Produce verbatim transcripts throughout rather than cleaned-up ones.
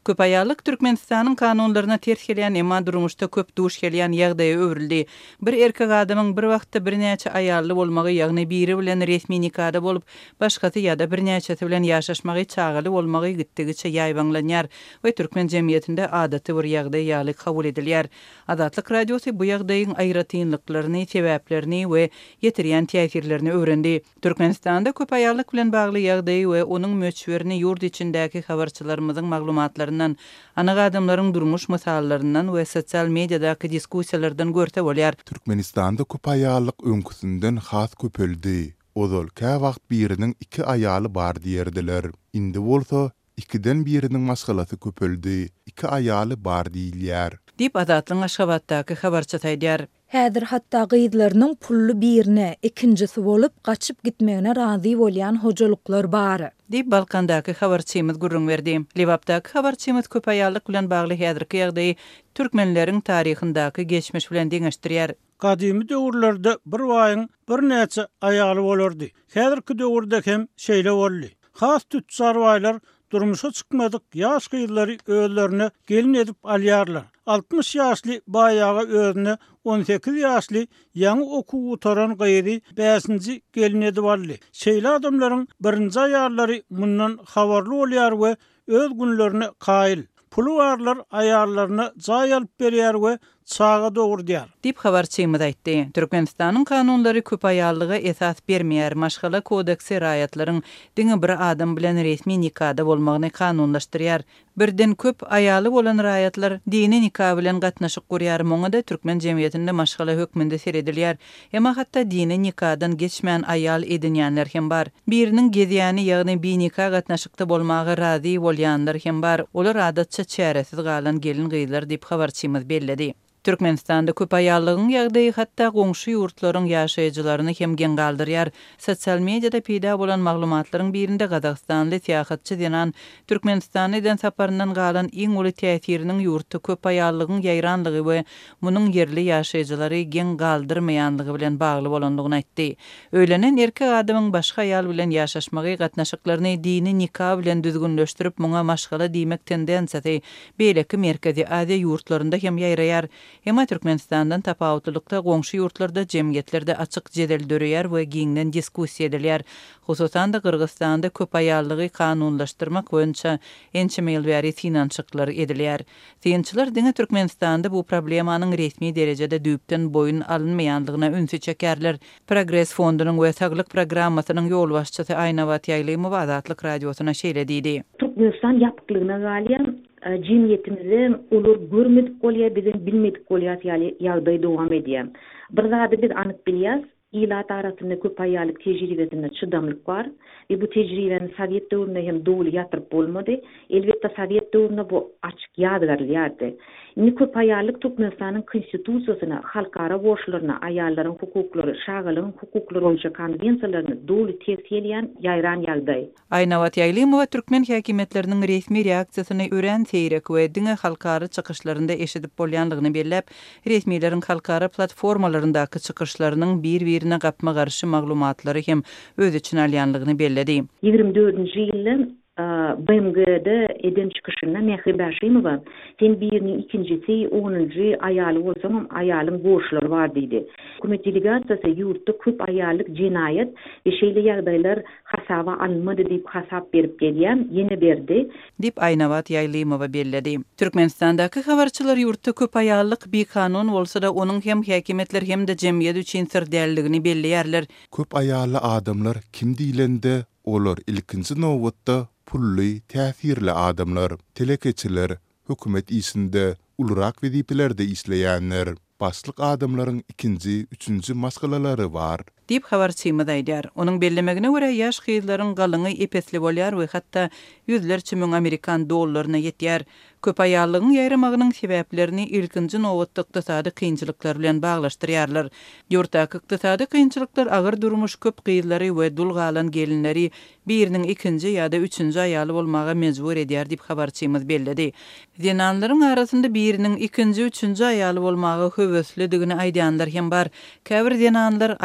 Köp ayallyk Türkmenistanyň kanunlaryna ters gelýän emma durmuşda köp duş gelýän ýagdaýa öwrildi. Bir erkek adamyň bir wagtda birnäçe ayally bolmagy, ýagny biri bilen resmi nikahda bolup, başgasy ýa-da birnäçesi bilen ýaşaşmagy çagaly bolmagy gitdigiçe ýaýbanlanýar we türkmen jemgyýetinde adaty bir ýagdaý ýaly kabul edilýär. Adatlyk radiosy bu ýagdaýyň aýratynlyklaryny, sebäplerini we ýetirýän täsirlerini öwrendi. Türkmenistanda köp ayallyk bilen bagly ýagdaýy we onuň möçberini ýurt içindäki habarçylarymyzyň maglumatlarynyň, anagy adamlaryň durmuş mysallaryndan we sosial mediadaky diskussiýalardan görse bolýar. Türkmenistanda köp ayallyk öňküsünden has köpeldi. Ozal ka wagt biriniň iki ayaly bar diýerdiler. Indi bolsa ikiden biriniň maşgalasy köpeldi. İki ayaly bar diýilýär. Dip Adatlyň Aşgabatdaky habarçy taýdýar. Häzir hatda gyýdlarynyň pully birine, ikincisi bolup gaçyp gitmegine razy bolýan hojalyklar bar. Dip Balkandaky habarçymyz gurrun berdi. Lewapdaky habarçymyz köp ayallyk bilen bagly häzirki ýagdaýy türkmenleriň taryhyndaky geçmiş bilen deňeşdirýär. Kadymy döwürlerde bir waýyň bir näçe ayaly bolardy. Häzirki döwürde hem şeýle boldy. Has tüçsar waýlar durmuşa çykmadyk ýaş gyýdlary öýlerini gelin edip alýarlar. altmış ýaşly baýaga özüne on sekiz ýaşly ýaňy okuw utaran gyýdy beşinji gelin edip aldy. Şeýle adamlaryň birinji aýallary mundan habarly bolýar we öz günlerini qaýyl. Pulu warlar ayarlaryna jaý alyp berýär we çaga dogurdýar. Dip habarçymyz aýtdy. Türkmenistanyň kanunlary köp ayallyga esas bermeýär. Maşgala kodeksi raýatlaryň diňe bir adam bilen resmi nikahda bolmagyny kanunlaşdyrýar. Birden köp ayaly bolan raýatlar dini nikah bilen gatnaşyk gurýar. Moňa-da türkmen jemgyýetinde maşgala hökmünde seredilýär. Emma hatda dini nikahdan geçmeýän ayal edinýänler hem bar. Biriniň gezýäni ýagny bir nikah gatnaşykda bolmagy razy bolýanlar hem bar. Olar adatça çäresiz galan gelin gyýdlar dip habarçymyz belledi. Türkmenistanda köp ayallygyň ýagdaýy hatda goňşy ýurtlaryň ýaşaýjylaryny hem gen galdyrýar. Sosial mediada peýda bolan maglumatlaryň birinde Gazagstanly syýahatçy denan Türkmenistanyň saparyndan galan iň uly täsiriniň ýurtda köp ayallygyň ýaýranlygy we munyň yerli ýaşaýjylary gen galdyrmaýanlygy bilen bagly bolandygyny aýtdy. Öýlenen erkek adamyň başga aýal bilen ýaşaşmagy gatnaşyklaryny dini nikah bilen düzgünleşdirip muňa maşgala diýmek tendensiýasy beýleki merkezi Aziýa ýurtlarynda hem ýaýraýar. Emma Türkmenistandan tapawutlykda goňşy ýurtlarda jemgyýetlerde açyk jedel döreýär we giňden diskussiýa edilýär. Hususan da Kırgızstanda köp ayallygy kanunlaşdyrmak boýunça ençemel bäri finançyklar edilýär. Synçylar diňe Türkmenistanda bu problemanyň resmi derejede düýpden boyun alynmaýanlygyna ünsü çekerler. Progress fondunyň we saglyk programmasynyň ýol başçysy Aýnawat Ýaýlymow Adatlyk radiosyna şeýle diýdi. Türkmenistan ýapyklygyna galýan jemgyýetimizde olur görmedik bolýar, bizen bilmedik bolýar ýagdaý dowam edýär. Bir zady biz anyk bilýäs, ilat arasynda köp ayallyk tejribesinde çydamlyk bar. Ve bu tejribeni Sovet döwründe hem dowly ýatyryp bolmady. Elbetde Sovet döwründe bu açyk ýadgarlykdy. Indi köp ayallyk Türkmenistanyň konstitusiýasyna, halkara borçlaryna, aýallaryň hukuklary, şagalyň hukuklary boýunça konvensiýalaryny dowly tesirleýän ýaýran ýagdaý. Aýnawat Ýaýlymow türkmen häkimetleriniň resmi reaksiýasyny ören seýrek we diňe halkara çykyşlarynda eşidip bolýanlygyny bellep, resmiýetiň halkara platformalaryndaky çykyşlarynyň bir-birine gapma garşy maglumatlary hem öz için alýanlygyny belledi. ýygrimi dördünji ýylyň B M G'de eden çıkışında Mehri Başimova sen birinin ikincisi onuncu ayalı olsam ayalyň borçlary var dedi. Hükümet delegatsiyasi yurtda köp ayallyk cinayet ve şeýle ýagdaýlar hasaba alınmadı diýip hasap berip gelýän ýene berdi. Dip Aýnawat Ýaýlymow belledi. Türkmenistandaky habarçylar yurtda köp ayallyk bir kanun bolsa da onuň hem häkimetler hem de jemgyýet üçin sirdelligini bellýärler. Köp ayaly adamlar kim diýilende olar ilkinji nowatda pully, täsirli adamlar, telekeçiler, hökümet isinde ulrak weziplerde isleýänler, başlyk adamlaryň ikinji, üçünji masgalalary var. Dip habarçymyz aýdýar. Onuň bellemegine görä ýaş gyýdlaryň galyňy epesli bolýar we hatda ýüzlerçe müň Amerikan dollaryna ýetýär. Köp ayallygyň ýaýramagynyň sebäplerini ilkinji nowatda ykdysady kynçylyklar bilen baglaşdyrýarlar. Ýurtdaky ykdysady kynçylyklar agyr durmuş köp gyýdlary we dul galan gelinleri biriniň ikinji ýa-da üçünji aýaly bolmaga mejbur edýär diýip habarçymyz belledi. Denanlaryň arasynda biriniň ikinji, üçünji aýaly bolmaga höweslidigini aýdýanlar hem bar. Käbir denanlar aýallaryň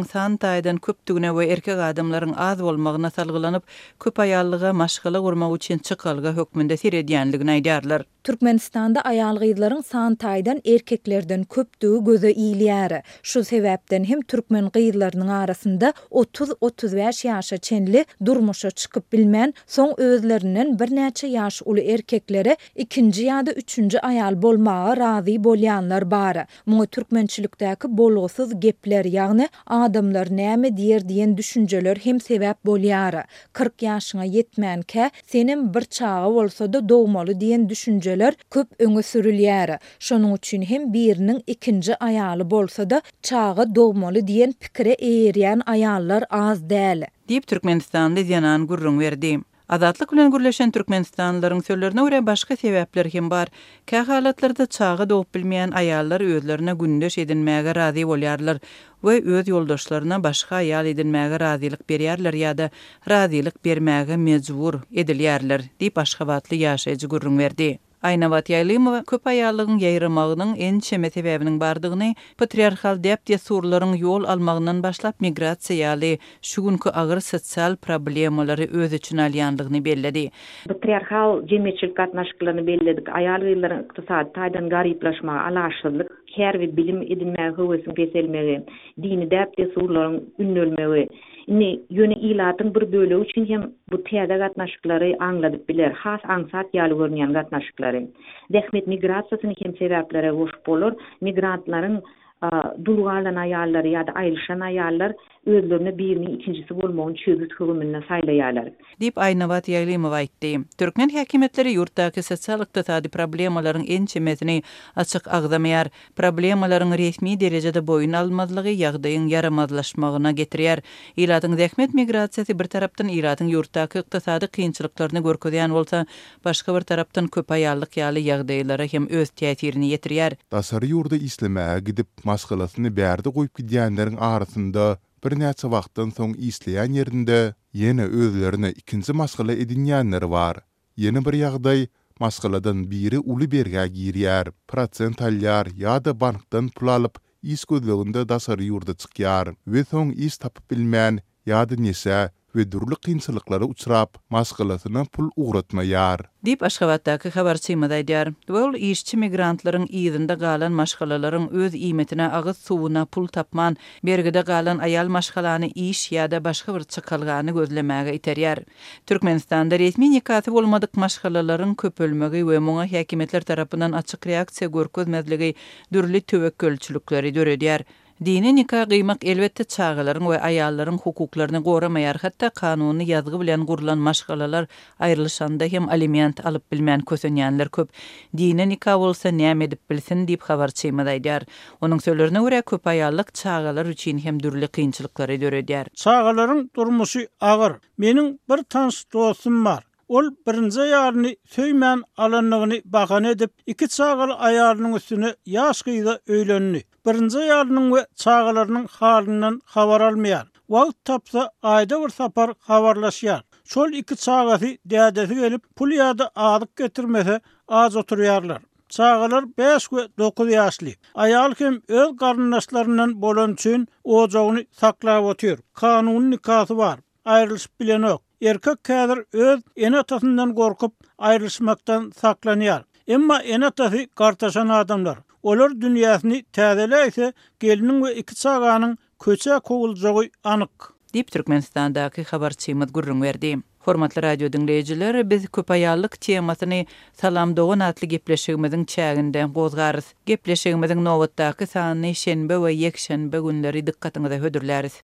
ayallygyň san taýdan köpdügine we erkek adamlaryň az bolmagyna salgylanyp köp ayallyga maşgala gurmak üçin çykalga hökmünde seredýänligini aýdarlar. Türkmenistanda ayal gyýdlaryň san taýdan erkeklerden köpdügi göze iýilýär. Şu sebäpden hem türkmen gyýdlarynyň arasynda otuz otuz beş ýaşa çenli durmuşa çykyp bilmän, soň özlerinden bir näçe ýaş uly erkeklere ikinji ýa-da üçünji ayal bolmaga razy bolýanlar bar. Muňa türkmençilikdäki bolgusyz gepler, ýagny adamlar näme diýer diýen düşünjeler hem sebäp bolýar. kırk ýaşyňa ýetmänkä senin bir çağa bolsa-da dogmaly diýen düşünje köp öňe sürülýär. Şonuň üçin hem biriniň ikinji aýaly bolsa-da çağa dogmaly diýen pikire eýerýän aýallar az däl. Diýip Türkmenistanda ýanan gurrun berdi. Azatlyk bilen gürleşen Türkmenistanlylaryň sözlerine görä başga sebäpler hem bar. Kä halatlarda çağa dogup bilmeýän aýallar özlerine gündeş edinmäge razy bolýarlar we öz ýoldaşlaryna başga aýal edinmäge razylyk berýärler ýa-da razylyk bermäge mejbur edilýärler diýip Aşgabatly ýaşaýjy gurrun berdi. Aynawat Ýaýlymowa köp aýallygyň ýaýramagynyň en çeme sebäbiniň bardygyny patriarhal däpde surlaryň ýol almagyndan başlap migrasiýa ýaly şu günkü agyr sosial problemalary öz üçin alýanlygyny belledi. Patriarhal jemgyýetçilik gatnaşyklaryny belledik. Aýal gyýdlaryň ykdysady taýdan garyplaşmagy, alaşsyzlyk, her bir bilim edinmäge höwesini keselmegi, dini däpde surlaryň ünlülmegi, Ini yöne ilatyň bir bölegi üçin hem bu täze gatnaşyklary aňladyp biler. Has aňsat ýaly görnýän gatnaşyklary. Dähmet migrasiýasyny hem sebäplere goşup bolar. Migrantlaryň dulgalan aýallary ýa-da aýryşan aýallar özlerine birini ikincisi bolmagyny çözüt hükümine saýlaýarlar. Dip Aynawat Ýaýlymowa aýtdy. Türkmen häkimetleri ýurtdaky sosial ykdysady problemalaryň en çemesini açyk agdamaýar, problemalaryň resmi derejede boyun almazlygy ýagdaýyň yaramazlaşmagyna getirýär. Ilatyň dähmet migrasiýasy bir tarapdan ilatyň ýurtdaky ykdysady kynçylyklaryny görkezýän bolsa, başga bir tarapdan köp aýallyk ýaly ýagdaýlara hem öz täsirini ýetirýär. Dasary ýurda islemäge gidip maşgalasyny bärde goýup gidýänleriň arasynda bir näçe wagtdan soň isleýän ýerinde ýene özlerine ikinji maşgala edinýänler bar. Ýene bir ýagdaý maşgaladan biri uly berge girýär, prosent alýar ýa-da bankdan pul alyp is gözleginde dasary ýurda çykýar we soň is tapyp bilmän ýa-da nese we durly kynçylyklara uçrap maşgalasyna pul ugratmaýar. Dip Aşgabatdaky habarçymyda aýdýar. Ol işçi migrantlaryň ýerinde galan maşgalalaryň öz iýmetine agyz suwuna pul tapman, bergide galan aýal maşgalany iş ýa-da başga bir çykalgany gözlemäge iterýär. Türkmenistanda resmi nikahly bolmadyk maşgalalaryň köpölmegi we muňa häkimetler tarapyndan açyk reaksiýa görkezmezligi dürli töwekkülçilikleri döredýär. Dini nikah gıymak elbette çağıların ve ayalların hukuklaryny goramayar, hatta kanuny yazgı bilen gurulan maşgalalar ayrılışanda hem aliment alıp bilmän kösenýänler köp. Dini nikah bolsa näme edip bilsin diýip habarçymyda aýdýar. Onuň sözlerine görä köp ayallyk çağalar üçin hem dürli kynçylyklary döredýär. Çağalaryň durmuşy agyr. Meniň bir tanış dostum bar. Ol birinji aýalyny söýmän alanlygyny bahane edip iki çağaly aýalynyň üstüne ýaş gyýda öýlendi. Birinji aýalynyň we çağalarynyň halynyň habar almaýar. Wagt tapsa aýda bir sapar habarlaşýar. Şol iki çağasy dädesi gelip pul ýa-da adyk getirmese az oturýarlar. Çağalar beş we dokuz ýaşly. Aýal hem öz garyndaşlaryndan bolan üçin ojagyny saklap otur. Kanuny nikahı bar. Aýrylyşyp bilenok. Erkek kädir öz en atasından gorkup aýrylşmaktan saklanýar. Emma en atasy gartaşan adamlar. Olar dünýäsini täzeläýse geliniň we iki çaganyň köçe kowuljagy anyk. Dip Türkmenistandaky habarçymyz gurrun berdi. Hormatly radio dinleýijiler, biz köp aýallyk temasyny Salam Dogan atly gepleşigimiziň çäginde gozgarys. Gepleşigimiziň nowatdaky sanyny şenbe we ýekşenbe günleri dikkatiňize hödürläris.